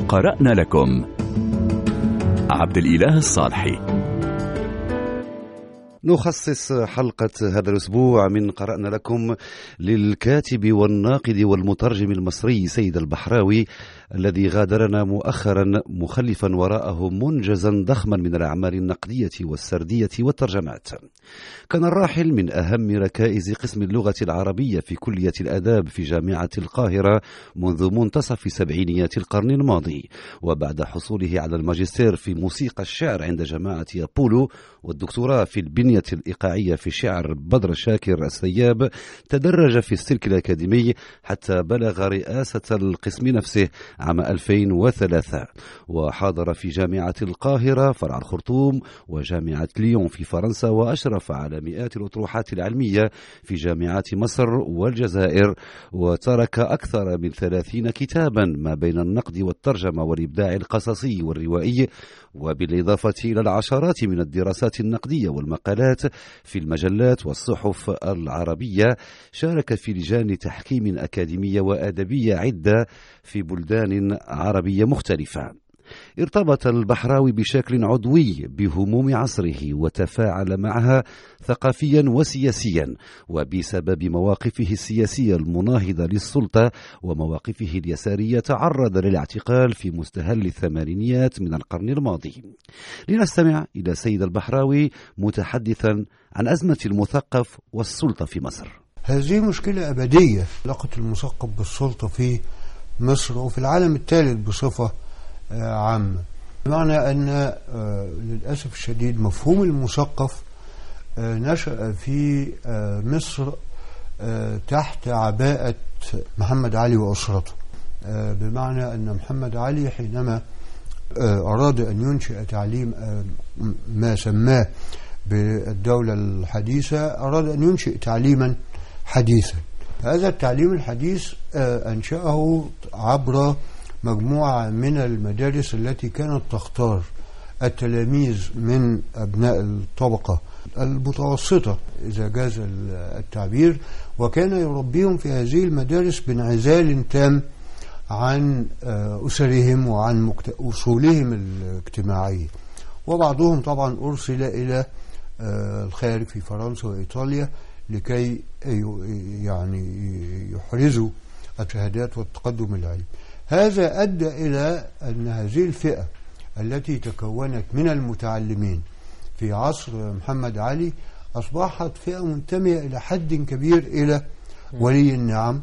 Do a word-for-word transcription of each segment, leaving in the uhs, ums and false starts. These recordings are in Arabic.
قرأنا لكم عبد الإله الصالحي. نخصص حلقة هذا الأسبوع من قرأنا لكم للكاتب والناقد والمترجم المصري سيد البحراوي، الذي غادرنا مؤخرا مخلفا وراءه منجزا ضخما من الأعمال النقدية والسردية والترجمات. كان الراحل من أهم ركائز قسم اللغة العربية في كلية الآداب في جامعة القاهرة منذ منتصف سبعينيات القرن الماضي، وبعد حصوله على الماجستير في موسيقى الشعر عند جامعة أبولو والدكتوراه في البنية الإيقاعية في شعر بدر شاكر السياب، تدرج في السلك الأكاديمي حتى بلغ رئاسة القسم نفسه عام ألفين وثلاثة، وحاضر في جامعة القاهرة فرع الخرطوم وجامعة ليون في فرنسا، وأشرف على مئات الأطروحات العلمية في جامعات مصر والجزائر، وترك أكثر من ثلاثين كتابا ما بين النقد والترجمة والإبداع القصصي والروائي، وبالإضافة إلى العشرات من الدراسات النقدية والمقالات في المجلات والصحف العربية. شارك في لجان تحكيم أكاديمية وأدبية عدة في بلدان عربية مختلفة. ارتبط البحراوي بشكل عضوي بهموم عصره وتفاعل معها ثقافيا وسياسيا، وبسبب مواقفه السياسية المناهضة للسلطة ومواقفه اليسارية تعرض للاعتقال في مستهل الثمانينيات من القرن الماضي. لنستمع إلى سيد البحراوي متحدثا عن أزمة المثقف والسلطة في مصر. هذه مشكلة أبدية، علاقة المثقف بالسلطة في مصر وفي العالم الثالث بصفة عامة، بمعنى أن للأسف الشديد مفهوم المثقف نشأ في مصر تحت عباءة محمد علي وأسرته، بمعنى أن محمد علي حينما أراد أن ينشئ تعليم ما سماه بالدولة الحديثة، أراد أن ينشئ تعليما حديثا. هذا التعليم الحديث أنشأه عبر مجموعة من المدارس التي كانت تختار التلاميذ من أبناء الطبقة المتوسطة إذا جاز التعبير، وكان يربيهم في هذه المدارس بانعزال تام عن أسرهم وعن أصولهم الاجتماعية. وبعضهم طبعا أرسل إلى الخارج في فرنسا وإيطاليا لكي يعني يحرزوا الشهادات والتقدم العلمي. هذا أدى إلى أن هذه الفئة التي تكونت من المتعلمين في عصر محمد علي أصبحت فئة منتمية إلى حد كبير إلى ولي النعم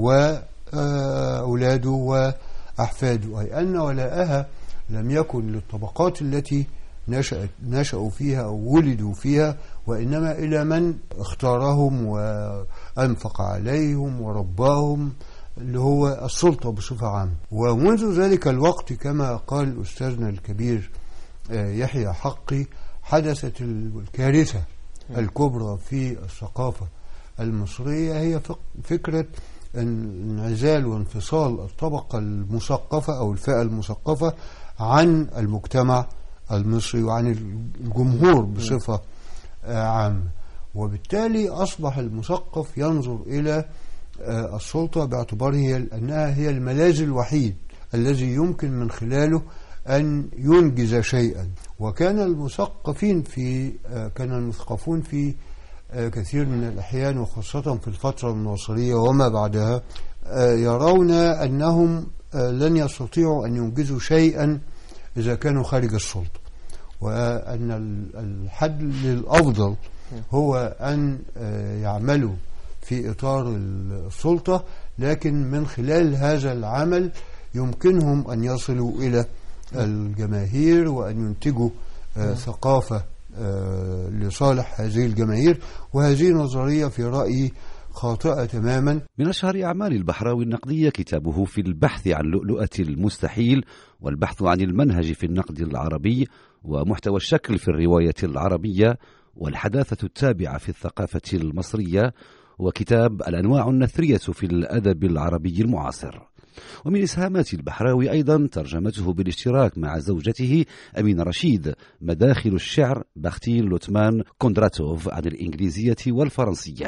وأولاده وأحفاده، أي أن ولاءها لم يكن للطبقات التي نشأت نشأوا فيها أو ولدوا فيها، وإنما إلى من اختارهم وأنفق عليهم ورباهم، اللي هو السلطة بصفة عامة. ومنذ ذلك الوقت كما قال أستاذنا الكبير يحيى حقي، حدثت الكارثة الكبرى في الثقافة المصرية، هي فكرة انعزال وانفصال الطبقة المثقفة أو الفئة المثقفة عن المجتمع المصري وعن الجمهور بصفة عامة. وبالتالي أصبح المثقف ينظر إلى السلطة باعتباره أنها هي الملاذ الوحيد الذي يمكن من خلاله أن ينجز شيئا. وكان المثقفين في كان المثقفون في كثير من الأحيان وخاصة في الفترة الناصرية وما بعدها يرون أنهم لن يستطيعوا أن ينجزوا شيئا إذا كانوا خارج السلطة، وأن الحل الأفضل هو أن يعملوا في إطار السلطة، لكن من خلال هذا العمل يمكنهم أن يصلوا إلى الجماهير وأن ينتجوا آه ثقافة آه لصالح هذه الجماهير. وهذه نظرية في رأيي خاطئة تماما. من أشهر أعمال البحراوي النقدية كتابه في البحث عن لؤلؤة المستحيل، والبحث عن المنهج في النقد العربي، ومحتوى الشكل في الرواية العربية، والحداثة التابعة في الثقافة المصرية، وكتاب الأنواع النثرية في الأدب العربي المعاصر. ومن إسهامات البحراوي أيضا ترجمته بالاشتراك مع زوجته أمين رشيد مداخل الشعر بختيل لوتمان كوندراتوف عن الإنجليزية والفرنسية،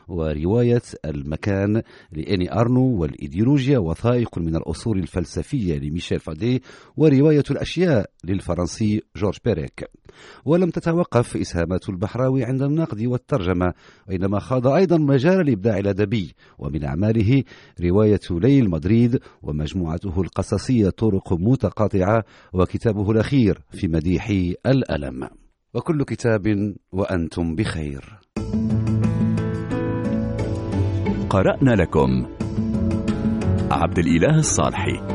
ورواية المكان لإني أرنو، والإيديولوجيا وثائق من الأصول الفلسفية لميشيل فادي، ورواية الأشياء للفرنسي جورج بيريك. ولم تتوقف إسهامات البحراوي عند النقد والترجمة، وإنما خاض أيضا مجال الإبداع الأدبي، ومن أعماله رواية ليل مدريد ومجموعته القصصية طرق متقاطعة، وكتابه الأخير في مديح الألم. وكل كتاب وأنتم بخير. قرأنا لكم عبد الإله الصالحي.